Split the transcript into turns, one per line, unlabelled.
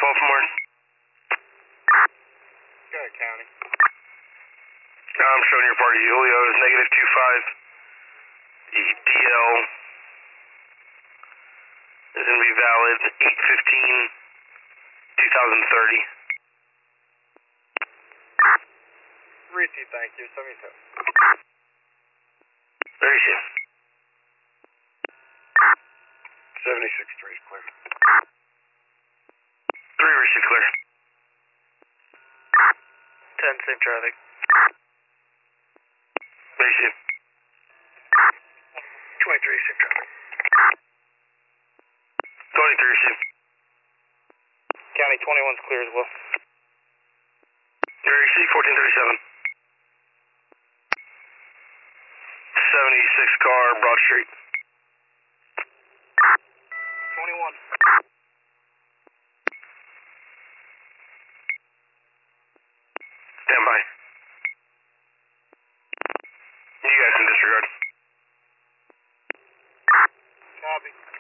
Baltimore.
Go ahead, County.
I'm showing your party Julio is -25. EDL is going to be valid 8/15/2030.
Receive, thank you. 77.
There you see.
76-3 is clear.
3 receive clear.
10, safe traffic.
There you see.
23, safe traffic.
23 receive.
County 21's clear as well.
There you see. 1437. 76 car, Broad Street.
21.
Stand by. You guys can disregard.
Copy.